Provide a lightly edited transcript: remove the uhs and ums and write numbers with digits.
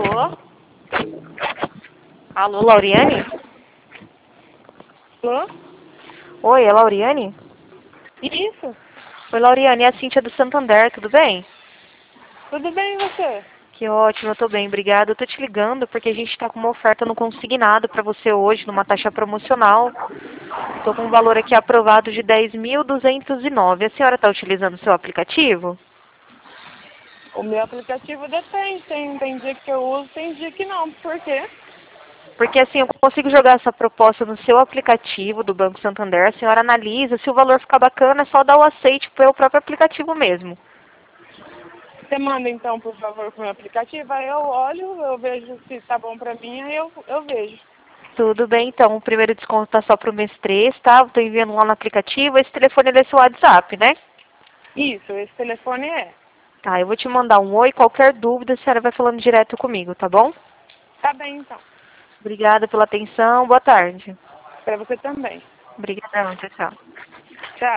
Alô? Alô, Lauriane? Alô? Oi, é Lauriane? Isso? Oi, Lauriane, é a Cíntia do Santander, tudo bem? Tudo bem e você? Que ótimo, eu tô bem, obrigada. Eu tô te ligando porque a gente tá com uma oferta no consignado pra você hoje, numa taxa promocional. Tô com um valor aqui aprovado de 10.209. A senhora tá utilizando o seu aplicativo? O meu aplicativo depende. Tem dia que eu uso, tem dia que não. Por quê? Porque assim, eu consigo jogar essa proposta no seu aplicativo do Banco Santander, a senhora analisa, se o valor ficar bacana, é só dar o aceite pelo próprio aplicativo mesmo. Você manda então, por favor, pro meu aplicativo, aí eu olho, eu vejo se tá bom pra mim, aí eu vejo. Tudo bem, então, o primeiro desconto tá só pro mês 3, tá? Eu tô enviando lá no aplicativo, esse telefone ele é seu WhatsApp, né? Isso, esse telefone é. Tá, eu vou te mandar um oi, qualquer dúvida, a senhora vai falando direto comigo, tá bom? Tá bem então. Obrigada pela atenção, boa tarde. Pra você também. Obrigadão, tchau, tchau.